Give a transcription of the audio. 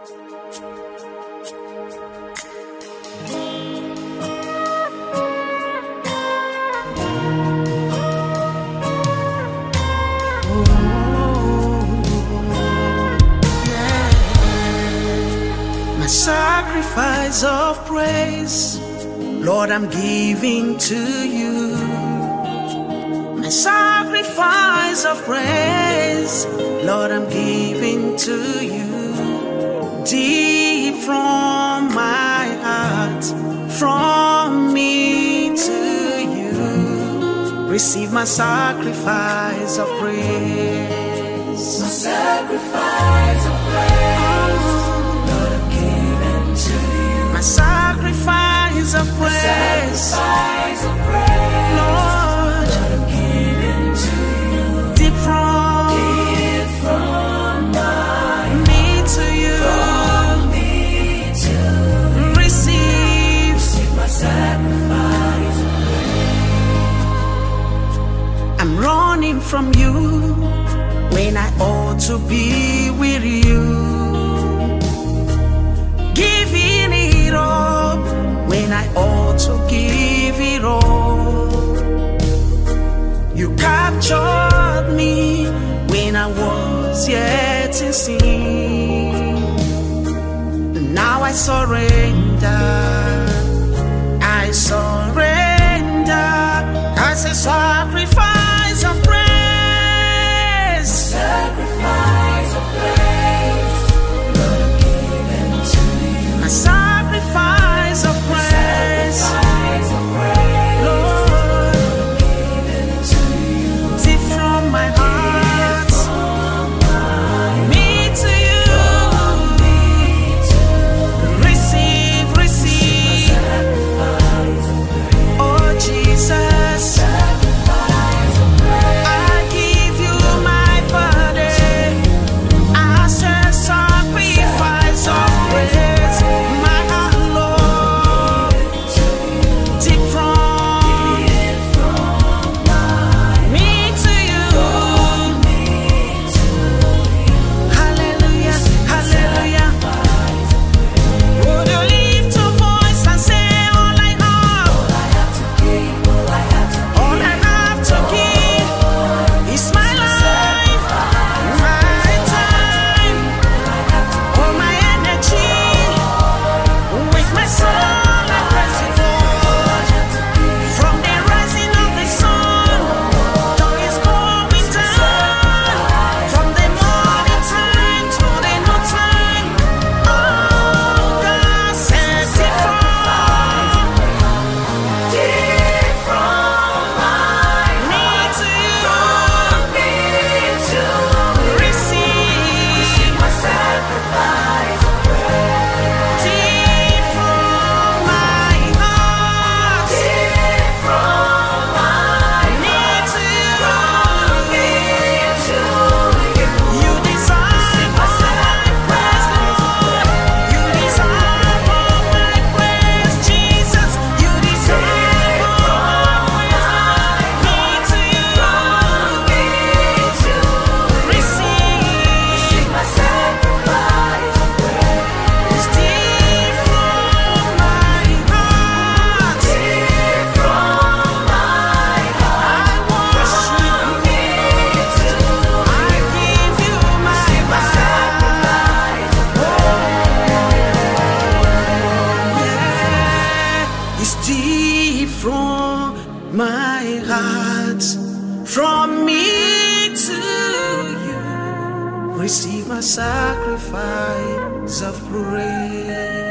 My sacrifice of praise, Lord, I'm giving to you. My sacrifice of praise, Lord, I'm giving to you. Deep from my heart, from me to you, receive my sacrifice of praise. My sacrifice of praise, Lord, I'm giving to you. My sacrifice of praise, Sacrifice of praise, Lord, I'm giving to you. deep from me to you, receive My sacrifice of I'm running from you when I ought to be with you, giving it up when I ought to give it all. You captured me when I was yet in sin. Now I surrender, I surrender as a sacrifice of praise. sacrifice of praise, Lord, I'm giving to you. My sacrifice of praise, Sacrifice of praise, Lord, I'm giving to you. deep from my heart, me to you, receive, receive, Sacrifice of praise, oh Jesus, sacrifice of praise, I give you my body as a sacrifice of praise, my heart, Lord, deep from me to you. Hallelujah, hallelujah. Would you lift your voice and say, all I have, all I have to give is my life, my time, all my energy, with my soul I praise you, Lord. From the rising of the sun till it's going down, from the morning time to the noontime, oh God, set it me to you, receive my sacrifice of praise, deep from my heart, me to you. You deserve all my praise, Lord. You deserve all my praise, Jesus. You deserve all my praise. Me to you, receive my sacrifice of praise, it's deep from my heart. I worship you. I give you my sacrifice. Yeah, it's deep from my heart, from me to you. Receive my sacrifice of praise.